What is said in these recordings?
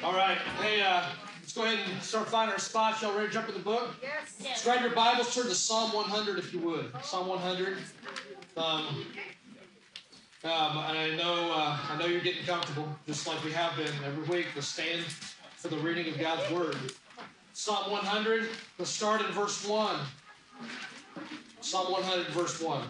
All right. Hey, let's go ahead and start finding our spots. Y'all ready to jump in the book? Yes. Let's grab your Bibles, turn to Psalm 100 if you would. Psalm 100. I know you're getting comfortable, just like we have been every week. Let's stand for the reading of God's Word. Psalm 100, let's start in verse 1. Psalm 100, verse 1.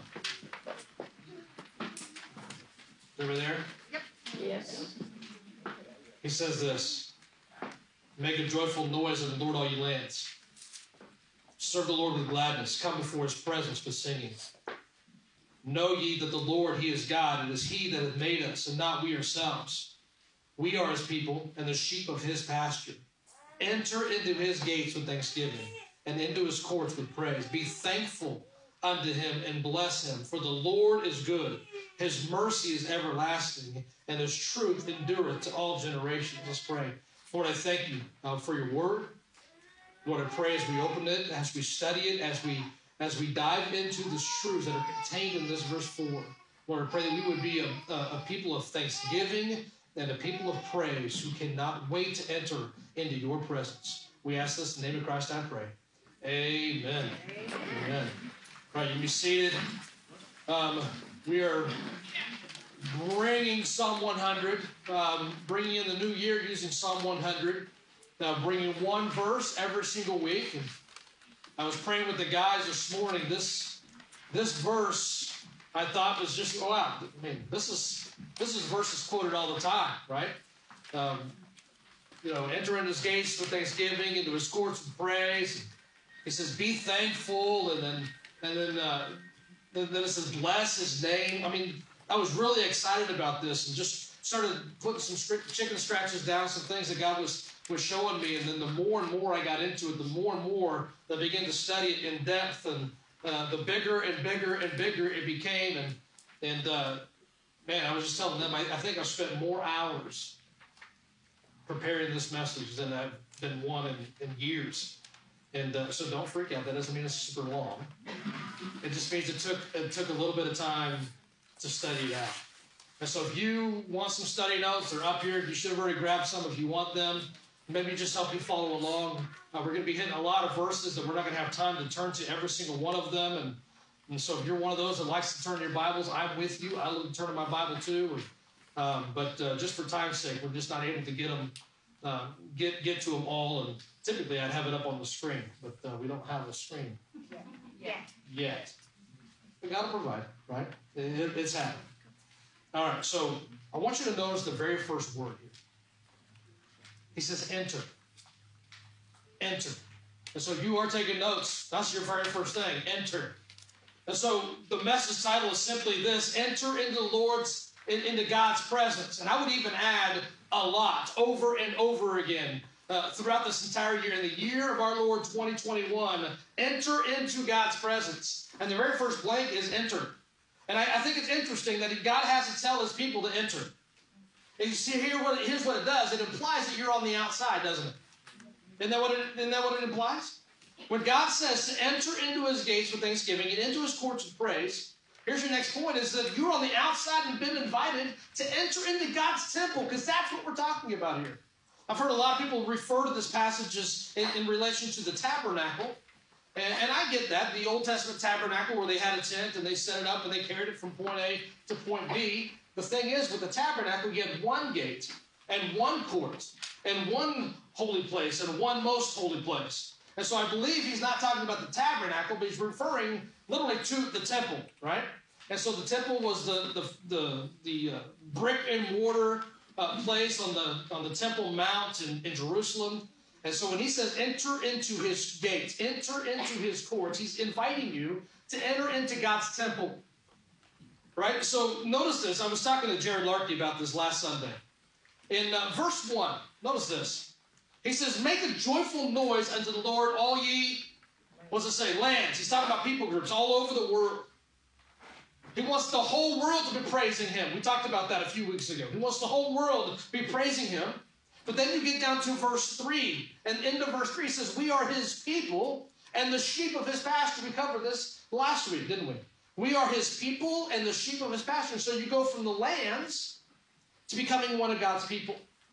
Over there? Yep. Yes. He says this: make a joyful noise unto the Lord, all ye lands. Serve the Lord with gladness. Come before his presence with singing. Know ye that the Lord, he is God. It is he that hath made us, and not we ourselves. We are his people, and the sheep of his pasture. Enter into his gates with thanksgiving, and into his courts with praise. Be thankful unto him, and bless him. For the Lord is good. His mercy is everlasting, and his truth endureth to all generations. Let's pray. Lord, I thank you for your word. Lord, I pray as we open it, as we study it, as we dive into the truths that are contained in this verse 4. Lord, I pray that we would be a people of thanksgiving and a people of praise who cannot wait to enter into your presence. We ask this in the name of Christ, I pray. Amen. Amen. All right, you can be seated. We are bringing Psalm 100, bringing in the new year using Psalm 100, bringing one verse every single week. And I was praying with the guys this morning. This verse I thought was just, oh wow, I mean, this is verses quoted all the time, right? Enter into his gates with thanksgiving, into his courts with praise. He says, be thankful, and then it says, bless his name. I mean, I was really excited about this and just started putting some chicken scratches down, some things that God was showing me. And then the more and more I got into it, the more and more I began to study it in depth, and the bigger and bigger and bigger it became. And man, I was just telling them, I think I've spent more hours preparing this message than I've been one in years. And so don't freak out. That doesn't mean it's super long. It just means it took a little bit of time to study it out. And so if you want some study notes, they're up here. You should have already grabbed some if you want them. Maybe just help you follow along. We're going to be hitting a lot of verses that we're not going to have time to turn to every single one of them. And so if you're one of those that likes to turn to your Bibles, I'm with you. I love to turn to my Bible too. But just for time's sake, we're just not able to get to them all. And typically I'd have it up on the screen, but we don't have a screen yet. We got to provide, right? It's happening. All right, so I want you to notice the very first word here. He says, enter. Enter. And so if you are taking notes, that's your very first thing, enter. And so the message title is simply this: enter into God's presence. And I would even add a lot, over and over again, throughout this entire year. In the year of our Lord 2021, enter into God's presence. And the very first blank is enter. And I think it's interesting that God has to tell his people to enter. And you see here's what it does. It implies that you're on the outside, doesn't it? Isn't that what it implies? When God says to enter into his gates with thanksgiving and into his courts with praise, here's your next point, is that you're on the outside and been invited to enter into God's temple, because that's what we're talking about here. I've heard a lot of people refer to this passage as in relation to the tabernacle. And I get that. The Old Testament tabernacle, where they had a tent and they set it up and they carried it from point A to point B. The thing is, with the tabernacle, you had one gate and one court and one holy place and one most holy place. And so I believe he's not talking about the tabernacle, but he's referring literally to the temple, right? And so the temple was the brick and mortar place on the Temple Mount in Jerusalem. And so when he says enter into his gates, enter into his courts, he's inviting you to enter into God's temple. Right? So notice this. I was talking to Jared Larkey about this last Sunday. In verse 1, notice this. He says, make a joyful noise unto the Lord, all ye, what's it say, lands. He's talking about people groups all over the world. He wants the whole world to be praising him. We talked about that a few weeks ago. He wants the whole world to be praising him. But then you get down to verse 3. And into verse 3 says, we are his people and the sheep of his pasture. We covered this last week, didn't we? We are his people and the sheep of his pasture. So you go from the lands to becoming one of God's people.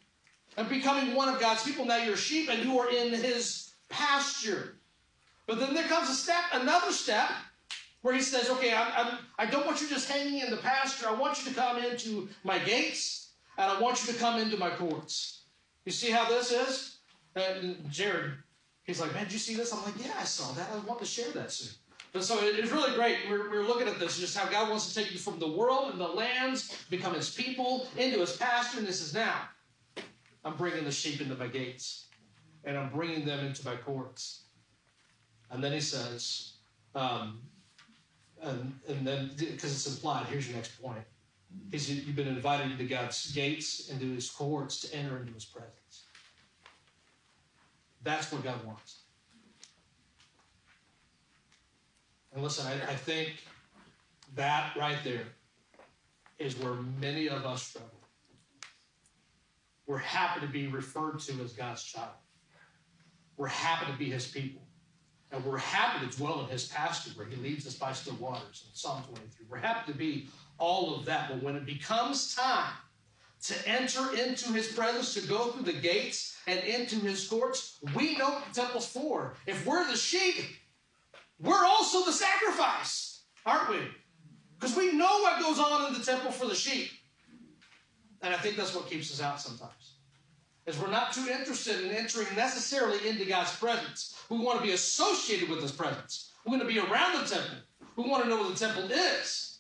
and becoming one of God's people. Now you're sheep and you are in his pasture. But then there comes another step, where he says, okay, I don't want you just hanging in the pasture. I want you to come into my gates, and I want you to come into my courts. You see how this is? And Jared, he's like, man, did you see this? I'm like, yeah, I saw that. I want to share that soon. But so it's really great. We're looking at this, just how God wants to take you from the world and the lands, become his people, into his pasture. And this is now, I'm bringing the sheep into my gates, and I'm bringing them into my courts. And then he says, and then, because it's implied, here's your next point. You've been invited into God's gates, into his courts, to enter into his presence. That's what God wants. And listen, I think that right there is where many of us struggle. We're happy to be referred to as God's child. We're happy to be his people. And we're happy to dwell in his pasture where he leads us by still waters in Psalm 23. We're happy to be all of that. But when it becomes time to enter into his presence, to go through the gates and into his courts, we know what the temple's for. If we're the sheep, we're also the sacrifice, aren't we? Because we know what goes on in the temple for the sheep. And I think that's what keeps us out sometimes. Is we're not too interested in entering necessarily into God's presence. We want to be associated with his presence. We want to be around the temple. We want to know what the temple is.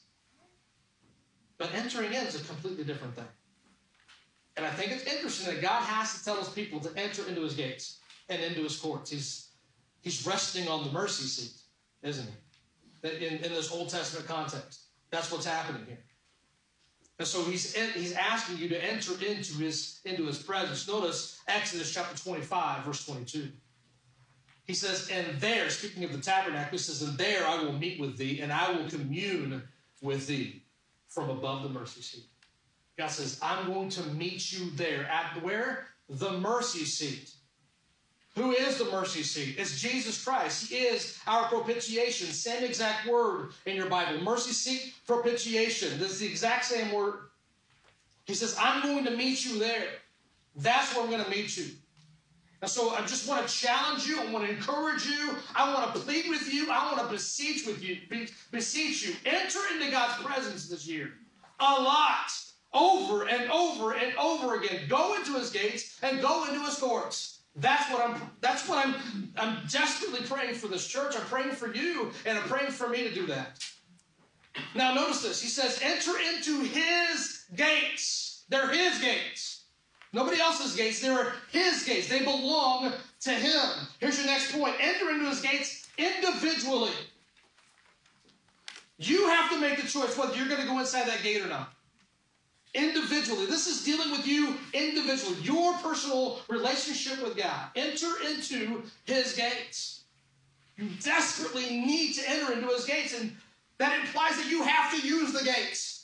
But entering in is a completely different thing. And I think it's interesting that God has to tell his people to enter into his gates and into his courts. He's resting on the mercy seat, isn't he? In this Old Testament context. That's what's happening here. And so he's asking you to enter into his presence. Notice Exodus chapter 25, verse 22. He says, and there, speaking of the tabernacle, he says, and there I will meet with thee, and I will commune with thee from above the mercy seat. God says, I'm going to meet you there. At where? The mercy seat. Who is the mercy seat? It's Jesus Christ. He is our propitiation. Same exact word in your Bible. Mercy seat, propitiation. This is the exact same word. He says, I'm going to meet you there. That's where I'm going to meet you. And so I just want to challenge you. I want to encourage you. I want to plead with you. I want to beseech you. Enter into God's presence this year. A lot. Over and over and over again. Go into his gates and go into his courts. That's what I'm desperately praying for this church. I'm praying for you, and I'm praying for me to do that. Now notice this. He says, enter into his gates. They're his gates. Nobody else's gates. They're his gates. They belong to him. Here's your next point. Enter into his gates individually. You have to make the choice whether you're going to go inside that gate or not. Individually. This is dealing with you individually. Your personal relationship with God. Enter into his gates. You desperately need to enter into his gates, and that implies that you have to use the gates.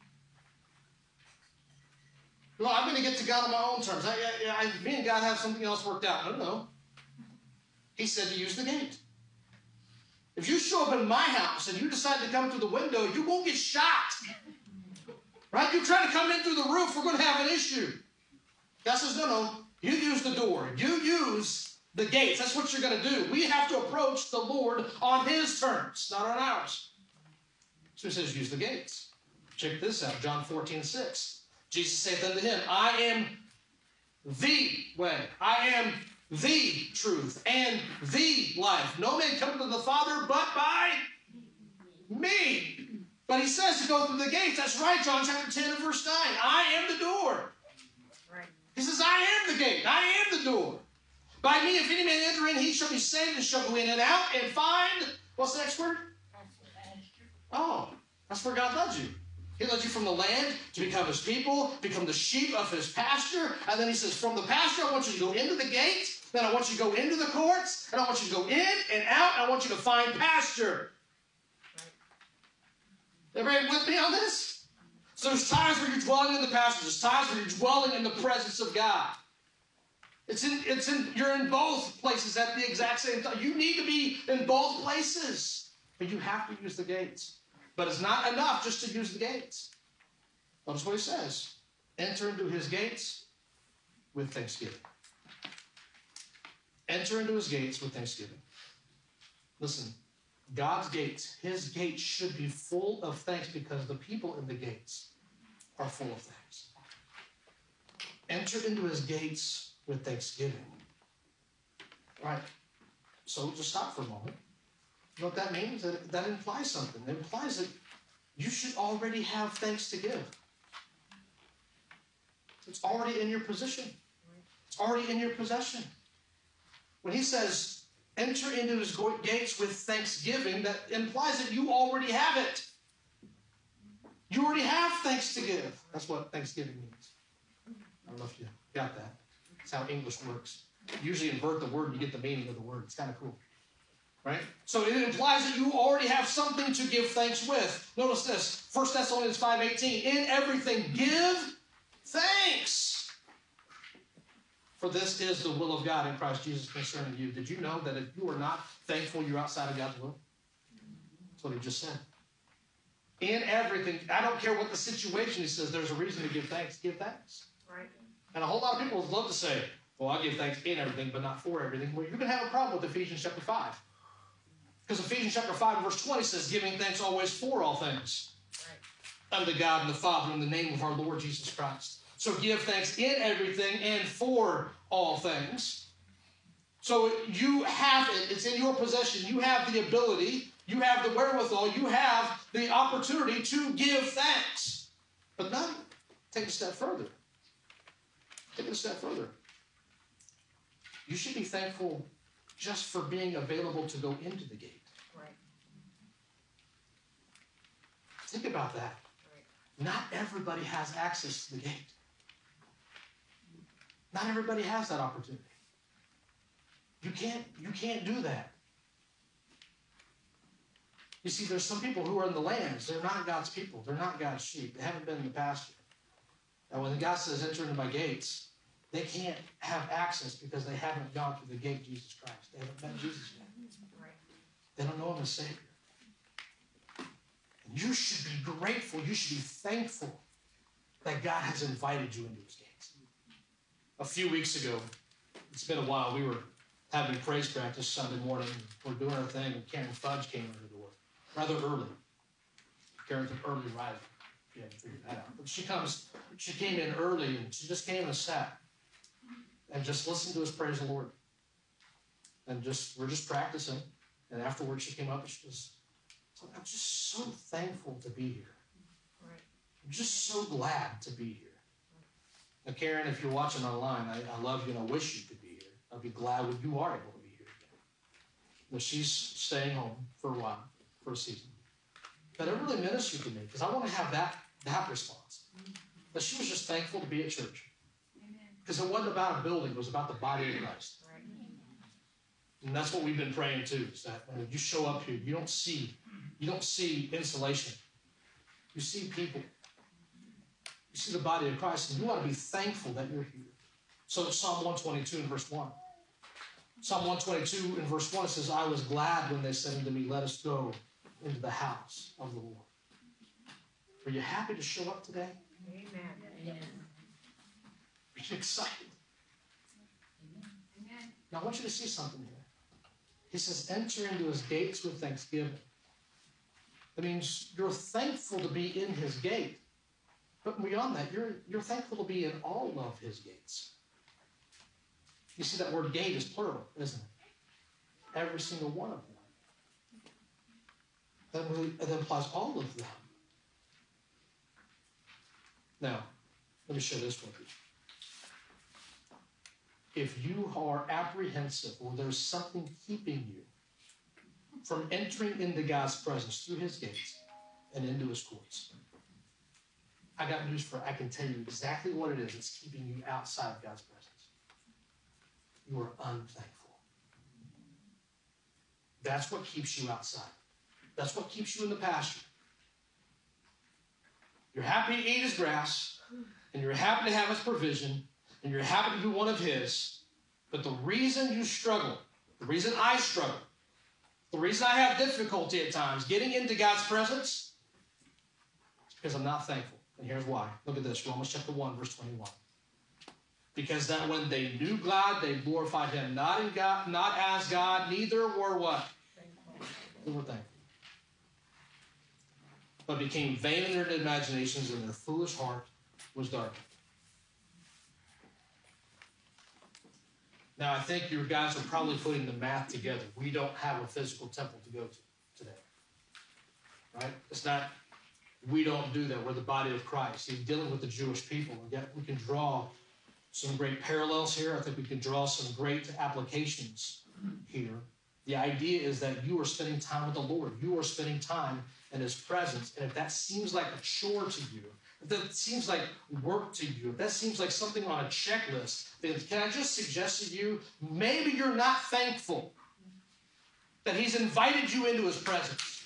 Well, I'm going to get to God on my own terms. Me and God have something else worked out. No. He said to use the gate. If you show up in my house and you decide to come through the window, you won't get shot. Right? You try to come in through the roof, we're going to have an issue. God says, no. You use the door. You use the gates. That's what you're going to do. We have to approach the Lord on his terms, not on ours. So he says, use the gates. Check this out. John 14:6. Jesus saith unto him, I am the way. I am the truth and the life. No man cometh to the Father but by me. But he says to go through the gates. That's right, John chapter 10 and verse 9. I am the door. Right. He says, I am the gate. I am the door. By me, if any man enter in, he shall be saved and shall go in and out and find, what's the next word? Oh, that's where God led you. He led you from the land to become his people, become the sheep of his pasture. And then he says, from the pasture, I want you to go into the gate. Then I want you to go into the courts. And I want you to go in and out. And I want you to find pasture. Everybody with me on this? So there's times where you're dwelling in the pasture. There's times where you're dwelling in the presence of God. You're in both places at the exact same time. You need to be in both places. But you have to use the gates. But it's not enough just to use the gates. Notice what he says. Enter into his gates with thanksgiving. Enter into his gates with thanksgiving. Listen, God's gates, his gates should be full of thanks because the people in the gates are full of thanks. Enter into his gates with thanksgiving. All right, so just stop for a moment. You know what that means? That implies something. It implies that you should already have thanks to give. It's already in your position. It's already in your possession. When he says, enter into his gates with thanksgiving, that implies that you already have it. You already have thanks to give. That's what thanksgiving means. I don't know if you got that. That's how English works. You usually invert the word and you get the meaning of the word. It's kind of cool. Right? So it implies that you already have something to give thanks with. Notice this. 1 Thessalonians 5:18. In everything, give thanks. For this is the will of God in Christ Jesus concerning you. Did you know that if you are not thankful, you're outside of God's will? That's what he just said. In everything, I don't care what the situation, he says, there's a reason to give thanks. Give thanks. Right. And a whole lot of people would love to say, well, I give thanks in everything, but not for everything. Well, you're going to have a problem with Ephesians chapter 5. Because Ephesians chapter 5 verse 20 says, giving thanks always for all things. Right. Unto God and the Father in the name of our Lord Jesus Christ. So give thanks in everything and for all things. So you have it. It's in your possession. You have the ability. You have the wherewithal. You have the opportunity to give thanks. But now, take it a step further. Take it a step further. You should be thankful just for being available to go into the gate. Right. Think about that. Right. Not everybody has access to the gate. Not everybody has that opportunity. You can't do that. You see, there's some people who are in the lands. They're not God's people. They're not God's sheep. They haven't been in the pasture. And when God says, enter into my gates, they can't have access because they haven't gone through the gate of Jesus Christ. They haven't met Jesus yet. They don't know him as Savior. And you should be grateful. You should be thankful that God has invited you into his gates. A few weeks ago, it's been a while, we were having praise practice Sunday morning. We're doing our thing, and Karen Fudge came in the door rather early. Karen's an early riser. You haven't figured that out. But she came in early, and she just came and sat and just listened to us praise the Lord. And we're just practicing. And afterwards, she came up and she was, I'm just so thankful to be here. Right. I'm just so glad to be here. Now, Karen, if you're watching online, I love you and I wish you could be here. I'll be glad when you are able to be here again. Well, she's staying home for a while, for a season. But it really ministered to me because I want to have that response. But she was just thankful to be at church. Because it wasn't about a building, it was about the body of Christ. Right. And that's what we've been praying too, is that when you show up here, you don't see insulation. You see people. You see the body of Christ, and you ought to be thankful that you're here. So Psalm 122 and verse 1. Psalm 122 and verse 1 says, I was glad when they said unto me, let us go into the house of the Lord. Are you happy to show up today? Amen. Amen. Are you excited? Amen. Now I want you to see something here. He says, enter into his gates with thanksgiving. That means you're thankful to be in his gate. But beyond that, you're thankful to be in all of his gates. You see that word gate is plural, isn't it? Every single one of them. That implies all of them. Now, let me share this with you. If you are apprehensive or there's something keeping you from entering into God's presence through his gates and into his courts, I got news for you. I can tell you exactly what it is that's keeping you outside of God's presence. You are unthankful. That's what keeps you outside. That's what keeps you in the pasture. You're happy to eat his grass, and you're happy to have his provision, and you're happy to be one of his. But the reason you struggle, the reason I struggle, the reason I have difficulty at times getting into God's presence is because I'm not thankful. And here's why. Look at this. Romans chapter 1, verse 21. Because that when they knew God, they glorified him not in God, not as God, neither were what? They were thankful. But became vain in their imaginations, and their foolish heart was darkened. Now, I think you guys are probably putting the math together. We don't have a physical temple to go to today. Right? It's not, we don't do that. We're the body of Christ. He's dealing with the Jewish people. And yet we can draw some great parallels here. I think we can draw some great applications here. The idea is that you are spending time with the Lord. You are spending time in his presence. And if that seems like a chore to you, if that seems like work to you, if that seems like something on a checklist, then can I just suggest to you, maybe you're not thankful that he's invited you into his presence.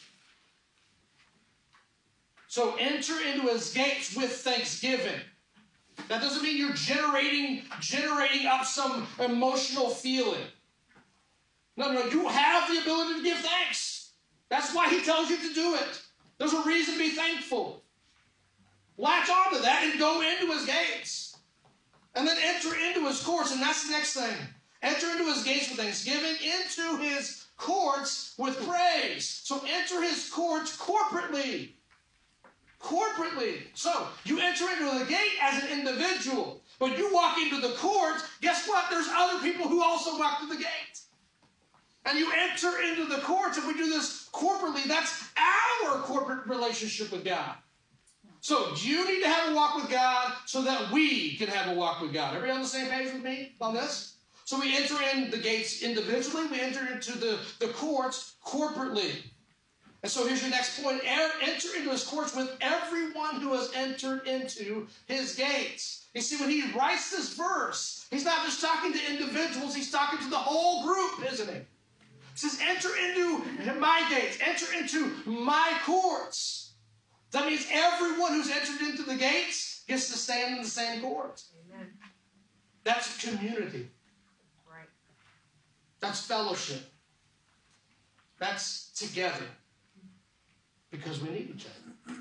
So enter into his gates with thanksgiving. That doesn't mean you're generating up some emotional feeling. No, you have the ability to give thanks. That's why he tells you to do it. There's a reason to be thankful. Latch onto that and go into his gates. And then enter into his courts, and that's the next thing. Enter into his gates with thanksgiving, into his courts with praise. So enter his courts corporately. Corporately. So you enter into the gate as an individual, but you walk into the court, guess what? There's other people who also walk through the gate. And you enter into the courts, and we do this corporately. That's our corporate relationship with God. So you need to have a walk with God so that we can have a walk with God. Everybody on the same page with me on this? So we enter in the gates individually. We enter into the courts corporately. And so here's your next point. Enter into his courts with everyone who has entered into his gates. You see, when he writes this verse, he's not just talking to individuals. He's talking to the whole group, isn't he? He says, enter into my gates. Enter into my courts. That means everyone who's entered into the gates gets to stand in the same court. Amen. That's community. Right. That's fellowship. That's together. Because we need each other.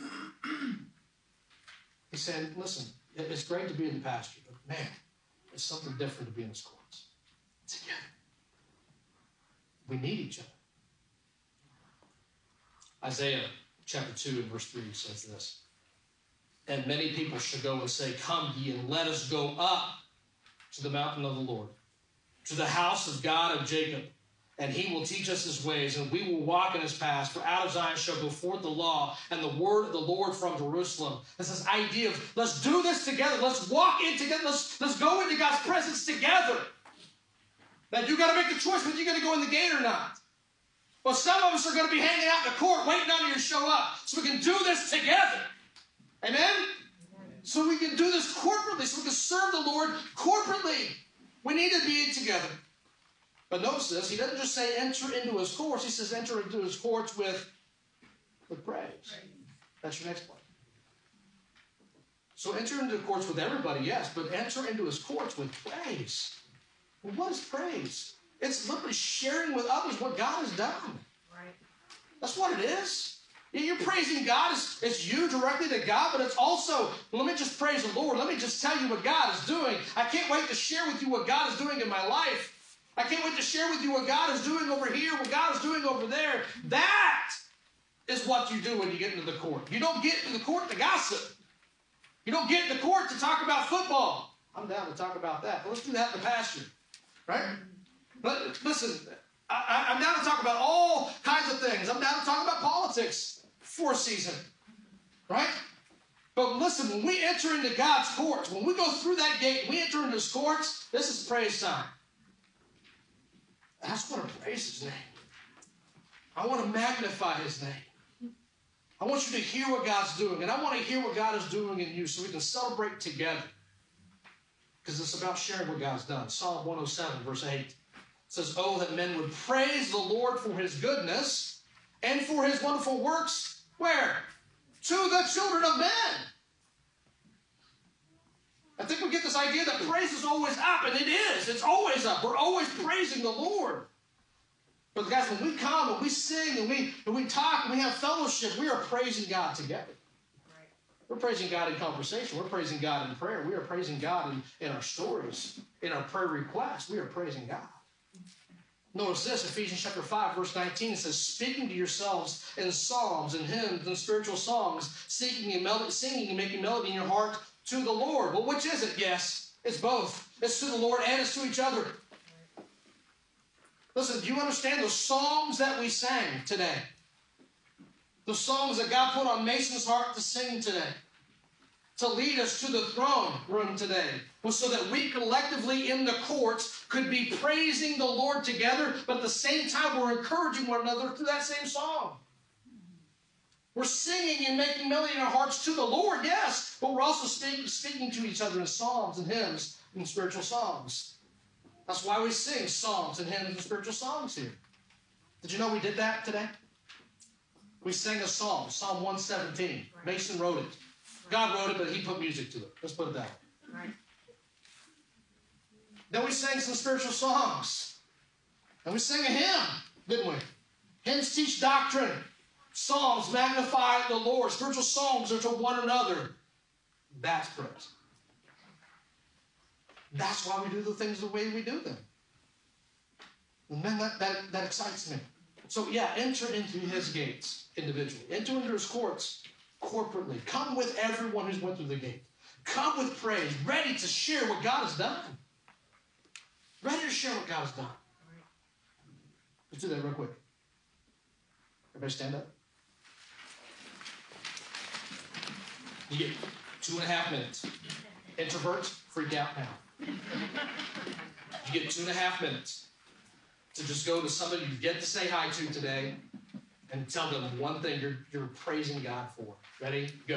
He said, listen, it's great to be in the pasture, but man, it's something different to be in his courts. Together. We need each other. Isaiah chapter 2 and verse 3 says this. And many people shall go and say, come ye, and let us go up to the mountain of the Lord, to the house of God of Jacob. And he will teach us his ways, and we will walk in his paths. For out of Zion shall go forth the law and the word of the Lord from Jerusalem. It's this idea of let's do this together. Let's walk in together. Let's go into God's presence together. Now, you got to make the choice whether you're going to go in the gate or not. Well, some of us are going to be hanging out in the court waiting on you to show up so we can do this together. Amen? So we can do this corporately, so we can serve the Lord corporately. We need to be together. But notice this, he doesn't just say enter into his courts. He says enter into his courts with praise. That's your next point. So enter into the courts with everybody, yes, but enter into his courts with praise. Well, what is praise? It's literally sharing with others what God has done. Right. That's what it is. You're praising God. It's you directly to God, but it's also, let me just praise the Lord. Let me just tell you what God is doing. I can't wait to share with you what God is doing in my life. I can't wait to share with you what God is doing over here, what God is doing over there. That is what you do when you get into the court. You don't get into the court to gossip. You don't get in the court to talk about football. I'm down to talk about that. But let's do that in the pasture. Right? But listen, I'm down to talk about all kinds of things. I'm down to talk about politics for a season. Right? But listen, when we enter into God's courts, when we go through that gate, we enter into his courts, this is praise time. I just want to praise his name. I want to magnify his name. I want you to hear what God's doing, and I want to hear what God is doing in you so we can celebrate together. Because it's about sharing what God's done. Psalm 107, verse 8 says, oh, that men would praise the Lord for his goodness and for his wonderful works. Where? To the children of men. I think we get this idea that praise is always up, and it is. It's always up. We're always praising the Lord. But guys, when we come, when we sing, and we talk, and we have fellowship, we are praising God together. Right. We're praising God in conversation. We're praising God in prayer. We are praising God in our stories, in our prayer requests. We are praising God. Notice this, Ephesians chapter 5, verse 19, it says, speaking to yourselves in psalms and hymns and spiritual songs, singing and making melody in your heart to the Lord. Well, which is it? Yes, it's both. It's to the Lord and it's to each other. Listen, do you understand those songs that we sang today? The songs that God put on Mason's heart to sing today, to lead us to the throne room today, was so that we collectively in the courts could be praising the Lord together, but at the same time we're encouraging one another through that same song. We're singing and making melody in our hearts to the Lord, yes, but we're also speaking to each other in psalms and hymns and spiritual songs. That's why we sing psalms and hymns and spiritual songs here. Did you know we did that today? We sang a psalm, Psalm 117. Mason wrote it. God wrote it, but he put music to it. Let's put it that way. Right. Then we sang some spiritual songs. And we sang a hymn, didn't we? Hymns teach doctrine. Psalms magnify the Lord. Spiritual songs are to one another. That's praise. That's why we do the things the way we do them. And then that excites me. So yeah, enter into his gates individually. Enter into his courts corporately. Come with everyone who's went through the gate. Come with praise, ready to share what God has done. Ready to share what God has done. Let's do that real quick. Everybody stand up. You get 2.5 minutes. Introverts, freak out now. You get 2.5 minutes to just go to somebody you get to say hi to today and tell them one thing you're praising God for. Ready? Go.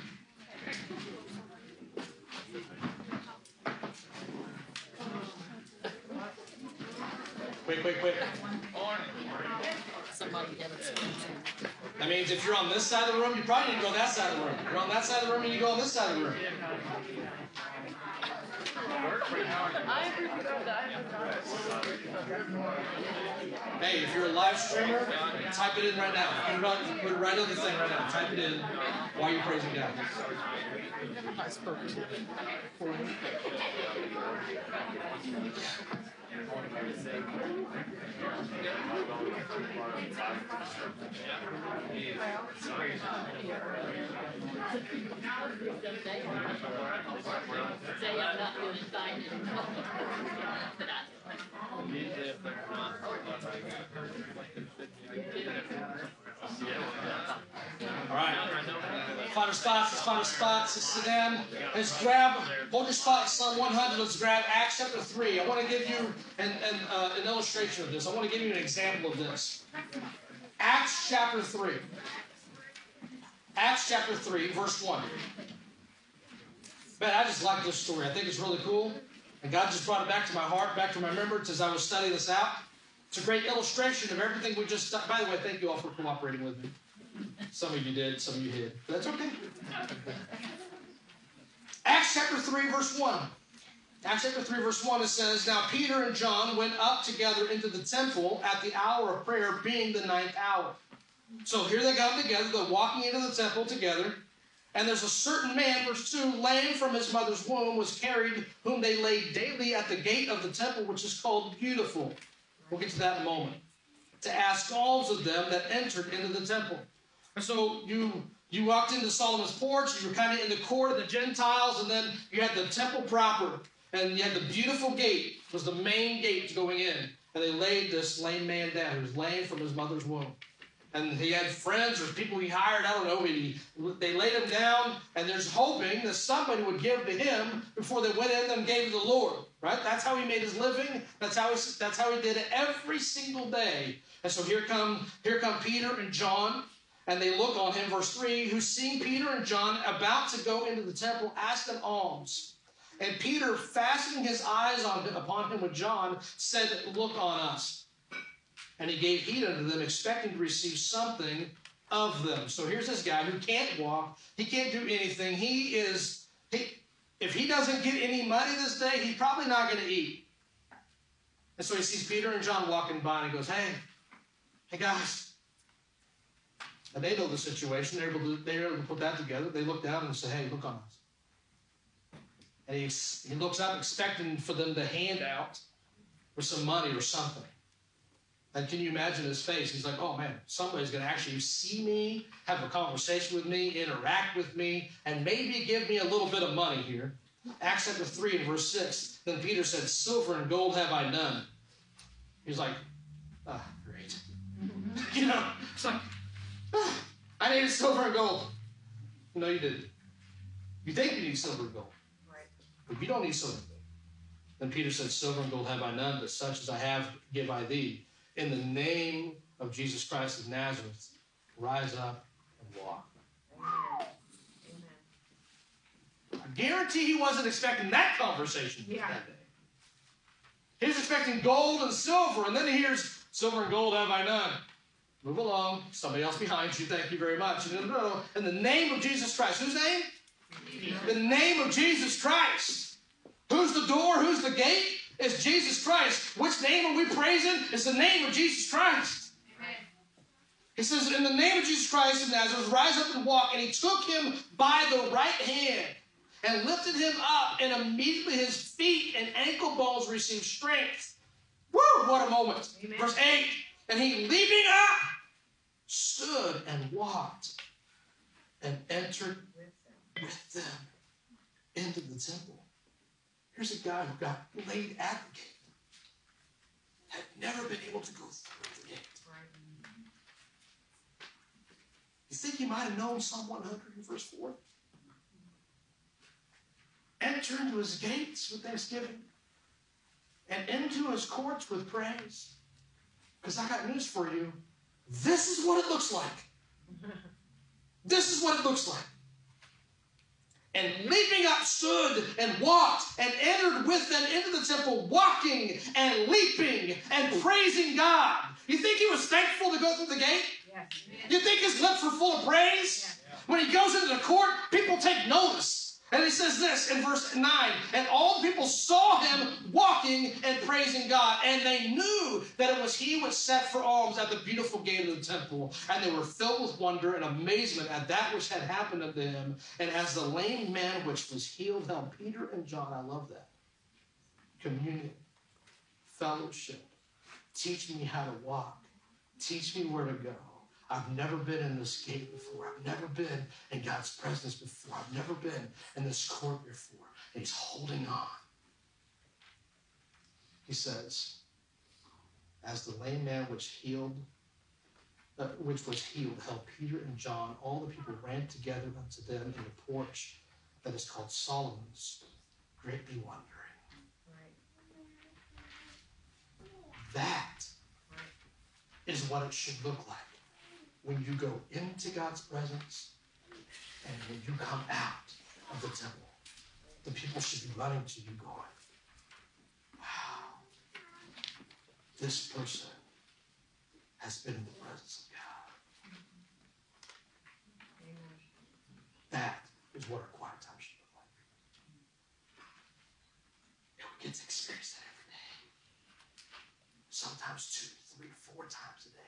Quick. That means if you're on this side of the room, you probably need to go that side of the room. If you're on that side of the room, you go on this side of the room. Hey, if you're a live streamer, type it in right now. Put it right on the thing right now. Type it in while you're praising God. I spoke to Say I'm not doing fine. All right. Find our spots. Let's sit down. Let's hold your spot in Psalm 100. Let's grab Acts chapter 3. I want to give you an illustration of this. I want to give you an example of this. Acts chapter 3. Acts chapter 3, verse 1. Man, I just like this story. I think it's really cool. And God just brought it back to my heart, back to my remembrance as I was studying this out. It's a great illustration of everything we just... By the way, thank you all for cooperating with me. Some of you did, some of you did. But that's okay. Acts chapter 3, verse 1. Acts chapter 3, verse 1, it says, Now Peter and John went up together into the temple at the hour of prayer, being the 9th hour. So here they got together. They're walking into the temple together. And there's a certain man, verse 2, lame from his mother's womb, was carried, whom they laid daily at the gate of the temple, which is called Beautiful. We'll get to that in a moment. To ask alms of them that entered into the temple. And so you walked into Solomon's porch, you were kind of in the court of the Gentiles, and then you had the temple proper, and you had the beautiful gate, was the main gate going in. And they laid this lame man down, who was lame from his mother's womb. And he had friends or people he hired, I don't know, they laid him down, and there's hoping that somebody would give to him before they went in and gave to the Lord. Right? That's how he made his living. That's how he did it every single day. And so here come Peter and John, and they look on him, verse 3, who seeing Peter and John about to go into the temple, asked them alms. And Peter, fastening his eyes upon him with John, said, Look on us. And he gave heed unto them, expecting to receive something of them. So here's this guy who can't walk. He can't do anything. If he doesn't get any money this day, he's probably not going to eat. And so he sees Peter and John walking by, and he goes, Hey guys, And they know the situation. They're able to put that together. They look down and say, hey, look on us. And he looks up expecting for them to hand out for some money or something. And can you imagine his face? He's like, oh man, somebody's going to actually see me, have a conversation with me, interact with me, and maybe give me a little bit of money here. Acts chapter 3 and verse 6. Then Peter said, silver and gold have I none. He's like, great. It's like, I needed silver and gold. No, you didn't. You think you need silver and gold. Right. But you don't need silver and gold. Then Peter said, silver and gold have I none, but such as I have give I thee. In the name of Jesus Christ of Nazareth, rise up and walk. Amen. I guarantee he wasn't expecting that conversation that day. He was expecting gold and silver, and then he hears, silver and gold have I none. Move along. Somebody else behind you. Thank you very much. No. In the name of Jesus Christ. Whose name? The name of Jesus Christ. Who's the door? Who's the gate? It's Jesus Christ. Which name are we praising? It's the name of Jesus Christ. Amen. He says, in the name of Jesus Christ of Nazareth, rise up and walk. And he took him by the right hand and lifted him up. And immediately his feet and ankle bones received strength. Woo! What a moment. Amen. Verse 8. And he, leaping up, stood and walked and entered with them into the temple. Here's a guy who got laid at the gate, had never been able to go through the gate. You think he might have known Psalm 100 in verse 4? Enter into his gates with thanksgiving and into his courts with praise. Because I got news for you. This is what it looks like. This is what it looks like. And leaping up stood and walked and entered with them into the temple, walking and leaping and praising God. You think he was thankful to go through the gate? Yes. You think his lips were full of praise? Yes. When he goes into the court, people take notice. And he says this in verse 9, and all the people saw him walking and praising God, and they knew that it was he which sat for alms at the beautiful gate of the temple. And they were filled with wonder and amazement at that which had happened unto him. And as the lame man which was healed held Peter and John, I love that. Communion, fellowship, teach me how to walk, teach me where to go. I've never been in this gate before. I've never been in God's presence before. I've never been in this court before. And he's holding on. He says, as the lame man which was healed, held Peter and John, all the people ran together unto them in the porch that is called Solomon's, greatly wondering. Right. That is what it should look like. When you go into God's presence and when you come out of the temple, the people should be running to you going, wow, this person has been in the presence of God. Amen. That is what our quiet time should look like. And we get to experience that every day. Sometimes 2, 3, 4 times a day.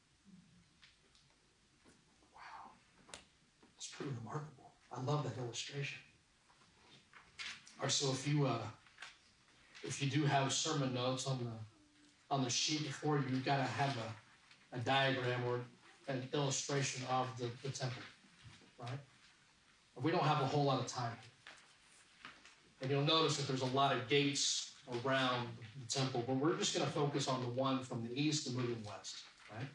Pretty remarkable. I love that illustration. All right, so if you do have sermon notes on the sheet before you, you've got to have a diagram or an illustration of the temple, right? We don't have a whole lot of time. And you'll notice that there's a lot of gates around the temple, but we're just going to focus on the one from the east and moving west, right?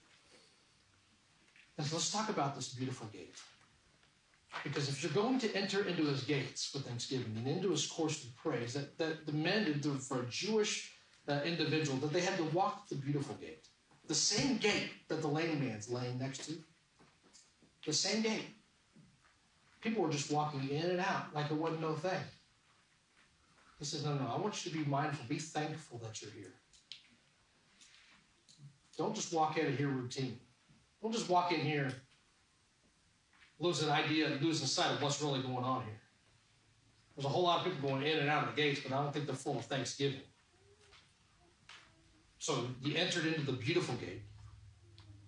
And so let's talk about this beautiful gate. Because if you're going to enter into his gates with thanksgiving and into his courts with praise, that demanded for a Jewish individual that they had to walk the beautiful gate. The same gate that the lame man's laying next to. The same gate. People were just walking in and out like it wasn't no thing. He says, no, I want you to be mindful. Be thankful that you're here. Don't just walk out of here routine. Don't just walk in here losing sight of what's really going on here. There's a whole lot of people going in and out of the gates, but I don't think they're full of thanksgiving. So you entered into the beautiful gate,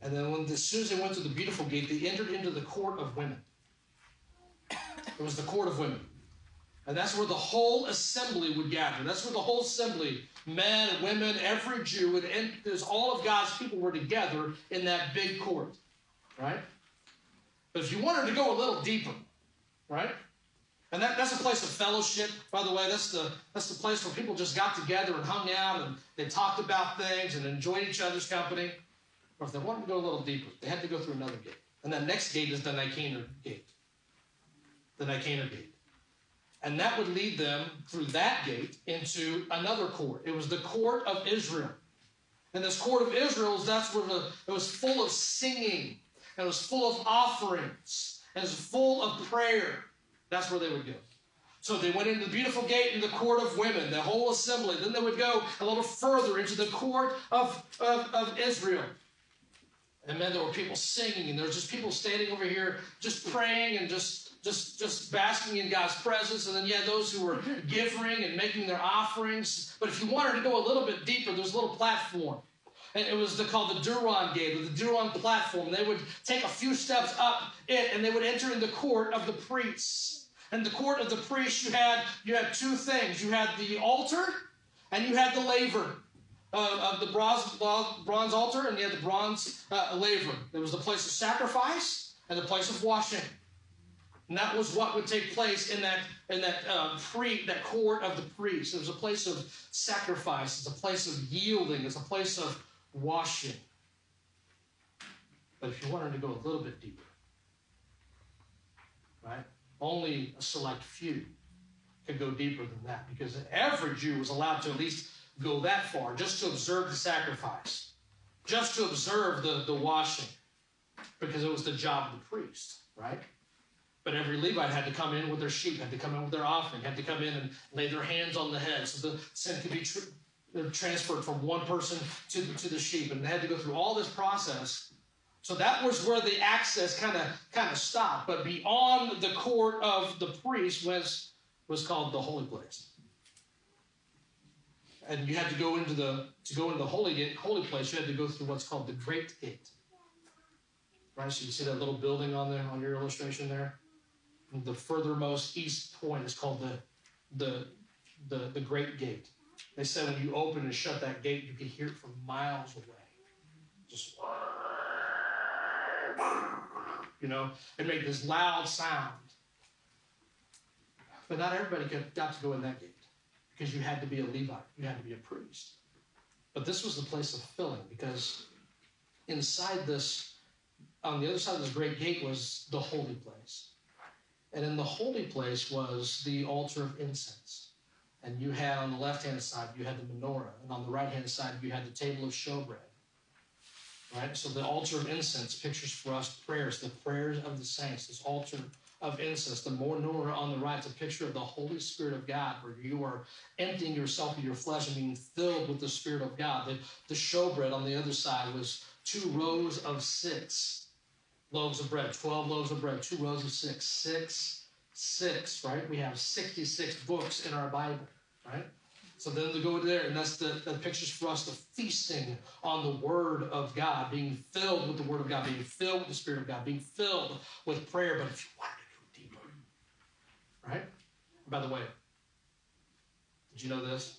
And then as soon as they went to the beautiful gate, they entered into the court of women. It was the court of women. And that's where the whole assembly would gather. That's where the whole assembly, men and women, every Jew, because all of God's people were together in that big court, right? But if you wanted to go a little deeper, right? And that's a place of fellowship, by the way. That's the place where people just got together and hung out and they talked about things and enjoyed each other's company. Or if they wanted to go a little deeper, they had to go through another gate. And that next gate is the Nicanor gate. The Nicanor gate. And that would lead them through that gate into another court. It was the court of Israel. And this court of Israel, that's where it was full of singing. And it was full of offerings. And it was full of prayer. That's where they would go. So they went into the beautiful gate in the court of women, the whole assembly. Then they would go a little further into the court of Israel. And then there were people singing, and there were just people standing over here just praying and just basking in God's presence. And then you had those who were giving and making their offerings. But if you wanted to go a little bit deeper, there was a little platform. And it was called the Duron Gate, or the Duron platform. And they would take a few steps up it, and they would enter in the court of the priests. And the court of the priests, you had two things. You had the altar, and you had the laver. Of the bronze altar, and you had the bronze laver. There was the place of sacrifice and the place of washing. And that was what would take place in that court of the priests. It was a place of sacrifice. It's a place of yielding. It's a place of washing. But if you wanted to go a little bit deeper, right? Only a select few could go deeper than that, because every Jew was allowed to at least go that far, just to observe the sacrifice, just to observe the washing, because it was the job of the priest, right? But every Levite had to come in with their sheep, had to come in with their offering, had to come in and lay their hands on the head so the sin could be transferred from one person to the sheep. And they had to go through all this process. So that was where the access kind of stopped. But beyond the court of the priest was called the holy place. And you had to go into the holy place. You had to go through what's called the Great Gate. Right. So you see that little building on your illustration there. And the furthermost east point is called the Great Gate. They said when you open and shut that gate, you could hear it from miles away. Just it made this loud sound. But not everybody got to go in that gate, because you had to be a Levite. You had to be a priest. But this was the place of filling, because inside this, on the other side of this great gate, was the holy place. And in the holy place was the altar of incense. And you had on the left-hand side, you had the menorah. And on the right-hand side, you had the table of showbread. Right? So the altar of incense pictures for us prayers, the prayers of the saints, this altar of incense. The menorah on the right is a picture of the Holy Spirit of God, where you are emptying yourself of your flesh and being filled with the Spirit of God. The showbread on the other side was 2 rows of 6 loaves of bread, 12 loaves of bread, 2 rows of 6, 6, right? We have 66 books in our Bible, right? So then they go there, and that's the pictures for us, the feasting on the Word of God, being filled with the Word of God, being filled with the Spirit of God, being filled with prayer. But if you wanted to go deeper, right? By the way, did you know this?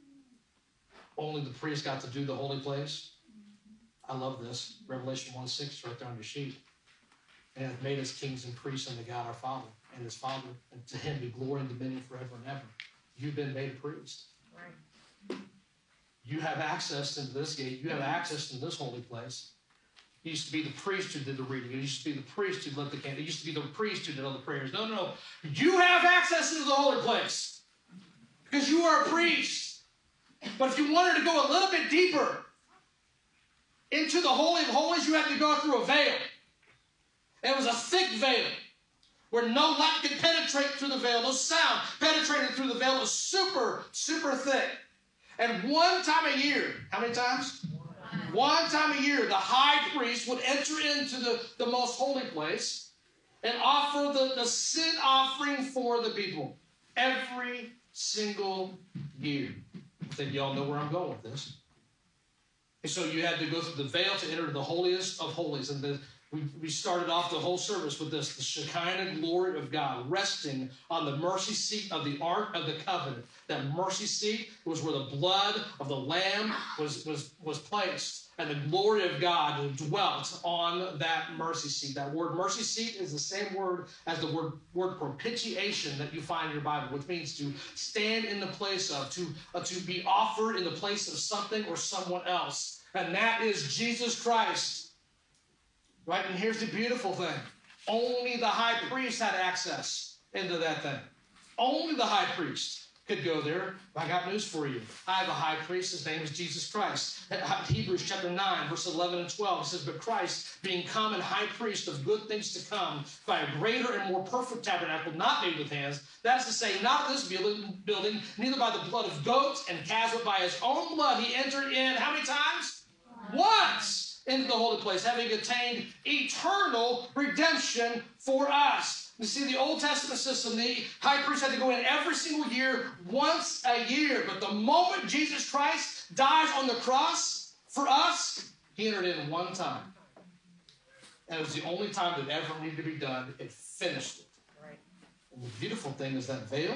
Only the priest got to do the holy place. I love this. Revelation 1:6 right there on your sheet. And hath made us kings and priests unto God our Father and his Father, and to him be glory and dominion forever and ever. You've been made a priest. Right. You have access into this gate. You have access to this holy place. It used to be the priest who did the reading. It used to be the priest who lit the candle. It used to be the priest who did all the prayers. No. You have access into the holy place because you are a priest. But if you wanted to go a little bit deeper into the Holy of Holies, you had to go through a veil. It was a thick veil where no light could penetrate through the veil. No sound penetrated through the veil. It was super, super thick. And one time a year, how many times? One time a year, the high priest would enter into the most holy place and offer the sin offering for the people every single year. I think y'all know where I'm going with this. And so you had to go through the veil to enter the holiest of holies. And we started off the whole service with this, the Shekinah glory of God resting on the mercy seat of the Ark of the Covenant. That mercy seat was where the blood of the Lamb was placed. And the glory of God dwelt on that mercy seat. That word mercy seat is the same word as the word propitiation that you find in your Bible, which means to stand in the place of, to be offered in the place of something or someone else. And that is Jesus Christ. Right? And here's the beautiful thing. Only the high priest had access into that thing. Only the high priest could go there. I got news for you. I have a high priest. His name is Jesus Christ. Hebrews chapter 9, verse 11 and 12 says, but Christ, being common high priest of good things to come, by a greater and more perfect tabernacle, not made with hands, that is to say, not this building, neither by the blood of goats and calves, but by his own blood he entered in, how many times? Once into the holy place, having attained eternal redemption for us. You see, the Old Testament system, the high priest had to go in every single year, once a year. But the moment Jesus Christ dies on the cross for us, he entered in one time. And it was the only time that ever needed to be done. It finished it. Right. And the beautiful thing is that veil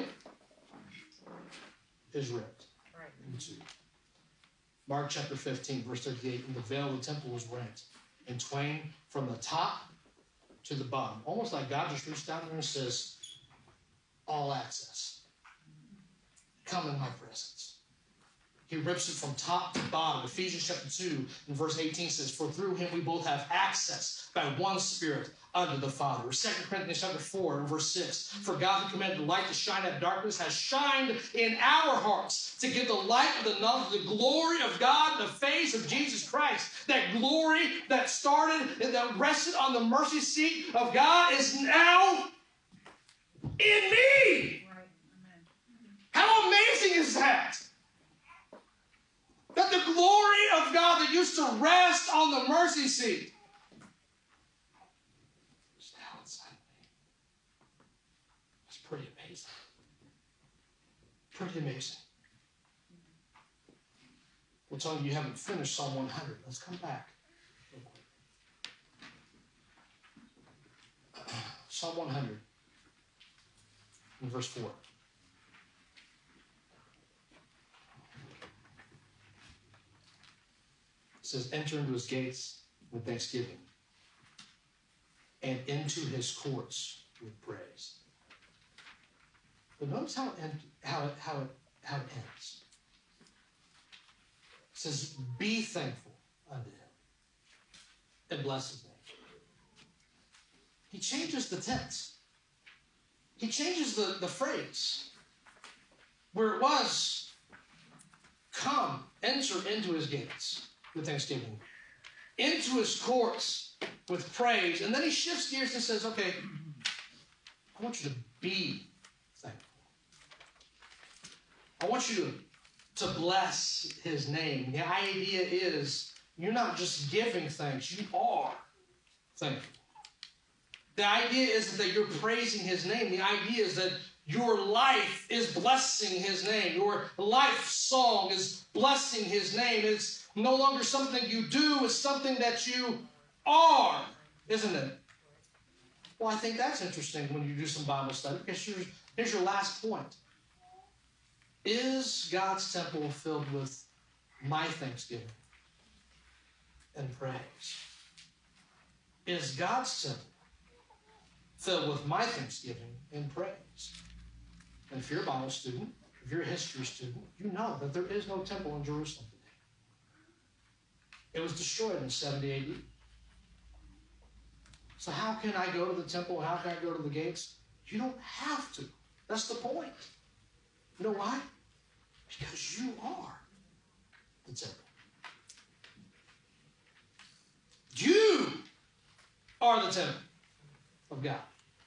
is ripped in two. Mark chapter 15, verse 38, and the veil of the temple was rent in twain from the top to the bottom. Almost like God just reached down there and says, all access. Come in my presence. He rips it from top to bottom. Ephesians chapter 2 and verse 18 says, for through him we both have access by one Spirit unto the Father. Or 2 Corinthians chapter 4 and verse 6, for God who commanded the light to shine out of darkness has shined in our hearts to give the light of the knowledge of the glory of God in the face of Jesus Christ. That glory that started and that rested on the mercy seat of God is now in me. Right. How amazing is that? That the glory of God that used to rest on the mercy seat is now inside me. It's pretty amazing. Pretty amazing. Well, Tony, you haven't finished Psalm 100. Let's come back real quick. Psalm 100 in verse 4. It says, enter into his gates with thanksgiving and into his courts with praise. But notice how it ends. It says, be thankful unto him and bless his name. He changes the tense. He changes the phrase. Where it was, come, enter into his gates with thanksgiving, into his courts with praise. And then he shifts gears and says, okay, I want you to be thankful. I want you to bless his name. The idea is you're not just giving thanks, you are thankful. The idea isn't that you're praising his name. The idea is that your life is blessing his name. Your life song is blessing his name. It's no longer something you do, it's something that you are, isn't it? Well, I think that's interesting when you do some Bible study, because here's your last point. Is God's temple filled with my thanksgiving and praise? Is God's temple filled with my thanksgiving and praise? And if you're a Bible student, if you're a history student, you know that there is no temple in Jerusalem today. It was destroyed in 70 AD. So how can I go to the temple? How can I go to the gates? You don't have to. That's the point. You know why? Because you are the temple. You are the temple of God.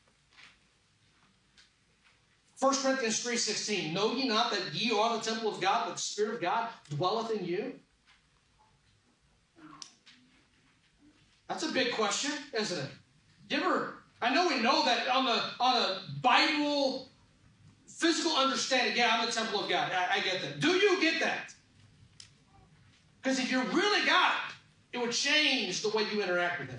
1 Corinthians 3:16, know ye not that ye are the temple of God, that the Spirit of God dwelleth in you? That's a big question, isn't it? I know we know that on a Bible physical understanding, yeah, I'm the temple of God. I get that. Do you get that? Because if you really got it, it would change the way you interact with him.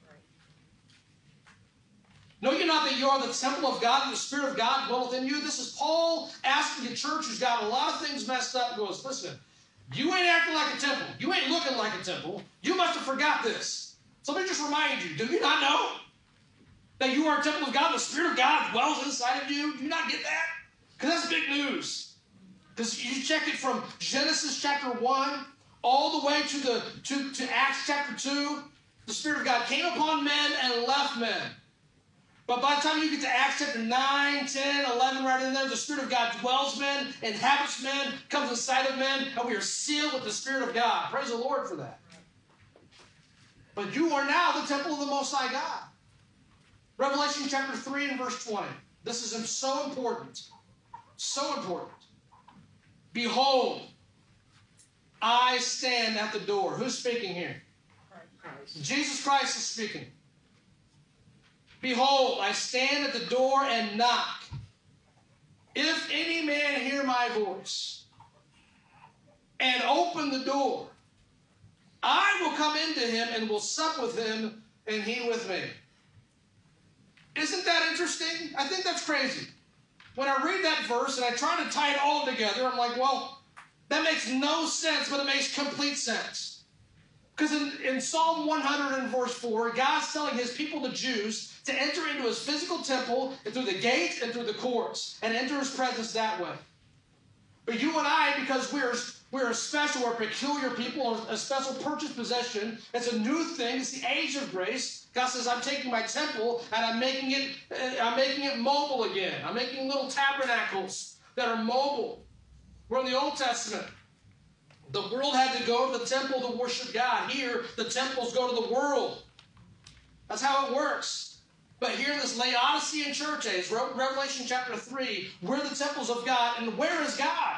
Know you not that you are the temple of God and the Spirit of God dwelleth in you? This is Paul asking the church who's got a lot of things messed up and goes, listen, you ain't acting like a temple. You ain't looking like a temple. You must have forgot this. So let me just remind you, do you not know that you are a temple of God? The Spirit of God dwells inside of you. Do you not get that? Because that's big news. Because you check it from Genesis chapter 1 all the way to Acts chapter 2. The Spirit of God came upon men and left men. But by the time you get to Acts chapter 9, 10, 11, right in there, the Spirit of God dwells men, inhabits men, comes inside of men, and we are sealed with the Spirit of God. Praise the Lord for that. But you are now the temple of the Most High God. Revelation chapter 3 and verse 20. This is so important. So important. Behold, I stand at the door. Who's speaking here? Christ. Jesus Christ is speaking. Behold, I stand at the door and knock. If any man hear my voice and open the door, I will come into him and will sup with him and he with me. Isn't that interesting? I think that's crazy. When I read that verse and I try to tie it all together, I'm like, well, that makes no sense, but it makes complete sense. Because in Psalm 100 and verse 4, God's telling his people, the Jews, to enter into his physical temple and through the gates and through the courts and enter his presence that way. But you and I, because we're a special or peculiar people, a special purchased possession, it's a new thing, it's the age of grace. God says, I'm taking my temple and I'm making it mobile again. I'm making little tabernacles that are mobile. We're in the Old Testament. The world had to go to the temple to worship God. Here, the temples go to the world. That's how it works. But here in this Laodicean church age, Revelation chapter 3, we're the temples of God. And where is God?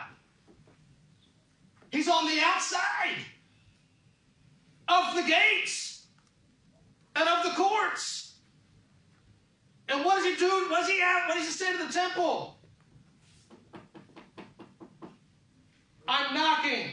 He's on the outside of the gates and of the courts. And what does he do? What does he have? What does he say to the temple? I'm knocking.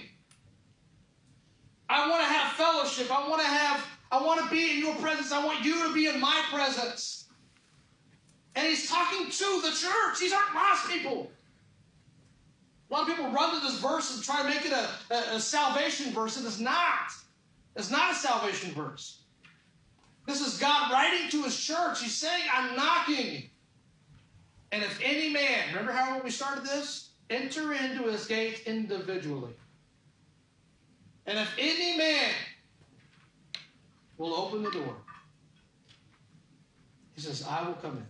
I want to have fellowship. I want to be in your presence. I want you to be in my presence. And he's talking to the church. These aren't lost people. A lot of people run to this verse and try to make it a salvation verse, and it's not. It's not a salvation verse. This is God writing to his church. He's saying, I'm knocking. And if any man, remember how we started this? Enter into his gates individually. And if any man will open the door, he says, I will come in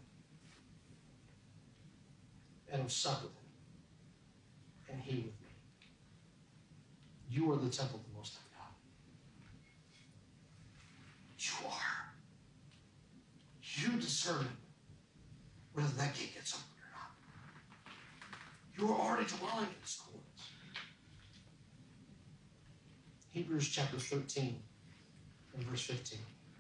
and will sup with him, and he with me. You are the temple of the Most High God. You are. You discern whether that gate gets open or not. You are already dwelling in his courts. Hebrews chapter 13 and verse 15.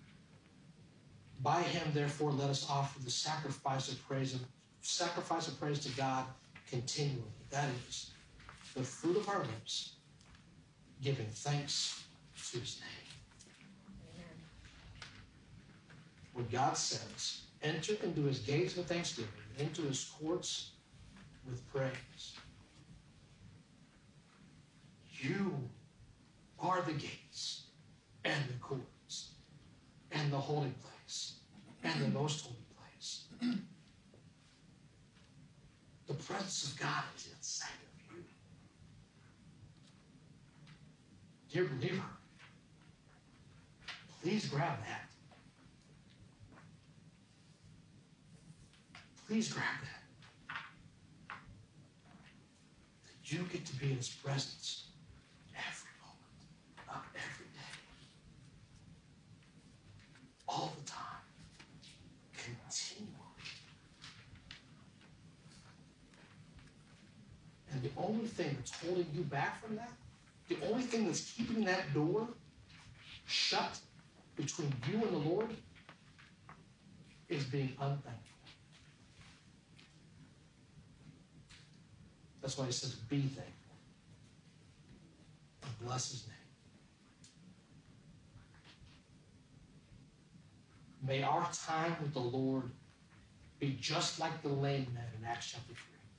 By him, therefore, let us offer the sacrifice of praise to God continually. That is the fruit of our lips, giving thanks to his name. Amen. When God says, enter into his gates with thanksgiving, into his courts with praise, you are the gates and the courts and the holy place and the most holy place. The presence of God is inside of you. Dear believer, please grab that. Please grab that. That you get to be in his presence every moment of every day. All the time. Continually. And the only thing that's holding you back from that, the only thing that's keeping that door shut between you and the Lord is being unthankful. That's why he says, be thankful. And bless his name. May our time with the Lord be just like the lame man in Acts chapter 3,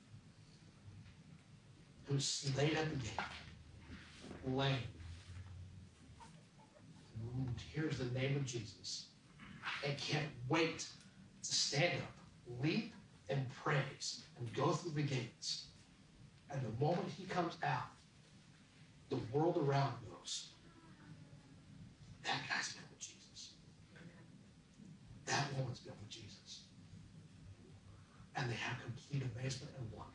who's laid at the gate, lame, and hears the name of Jesus and can't wait to stand up, leap, and praise, and go through the gates. And the moment he comes out, the world around goes, that guy's been with Jesus. That woman's been with Jesus. And they have complete amazement and wonder.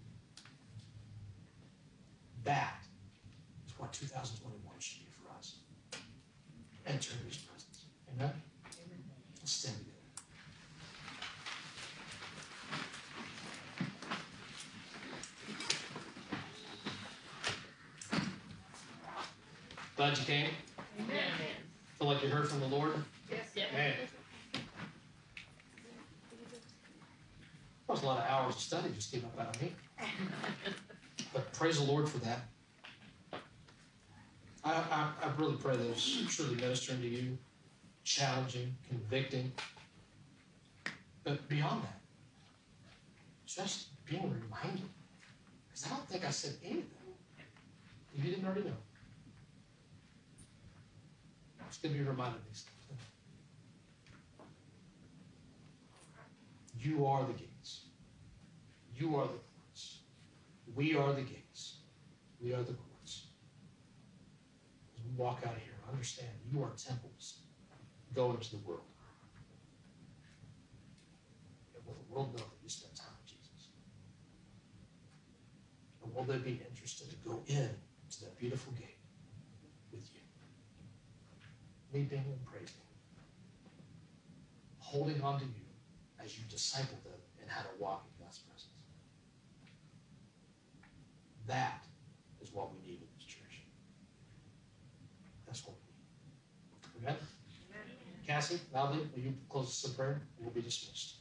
That is what 2021 should be for us. Enter his presence. Amen? Amen. Let's stand together. Glad you came. Amen. Feel like you heard from the Lord? Yes. Man. That was a lot of hours of study just came up out of me. But praise the Lord for that. I really pray that it's truly ministering to you, challenging, convicting. But beyond that, just being reminded. Because I don't think I said anything if you didn't already know. It's going to be reminded of these things. You are the gates. You are the courts. We are the gates. We are the courts. As we walk out of here, understand you are temples going to the world. And will the world know that you spent time with Jesus? And will they be interested to go in to that beautiful gate with you? Leaping and praising, holding on to you as you disciple them in how to walk in God's presence. That is what we need in this church. That's what we need. Amen? Cassie, loudly, will you close us in prayer? We'll be dismissed.